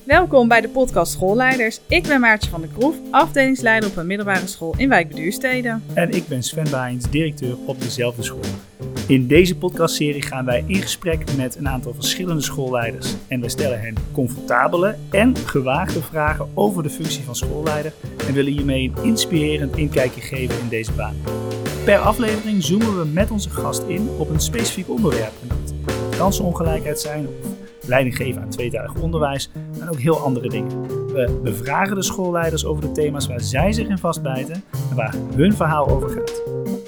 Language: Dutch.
Welkom bij de podcast Schoolleiders. Ik ben Maartje van der Kroef, afdelingsleider op een middelbare school in Wijk bij Duurstede. En ik ben Sven Baijens, directeur op dezelfde school. In deze podcastserie gaan wij in gesprek met een aantal verschillende schoolleiders. En wij stellen hen comfortabele en gewaagde vragen over de functie van schoolleider. En willen hiermee een inspirerend inkijkje geven in deze baan. Per aflevering zoomen we met onze gast in op een specifiek onderwerp. En dat kan kansenongelijkheid zijn, of leiding geven aan tweetalig onderwijs, en ook heel andere dingen. We bevragen de schoolleiders over de thema's waar zij zich in vastbijten en waar hun verhaal over gaat.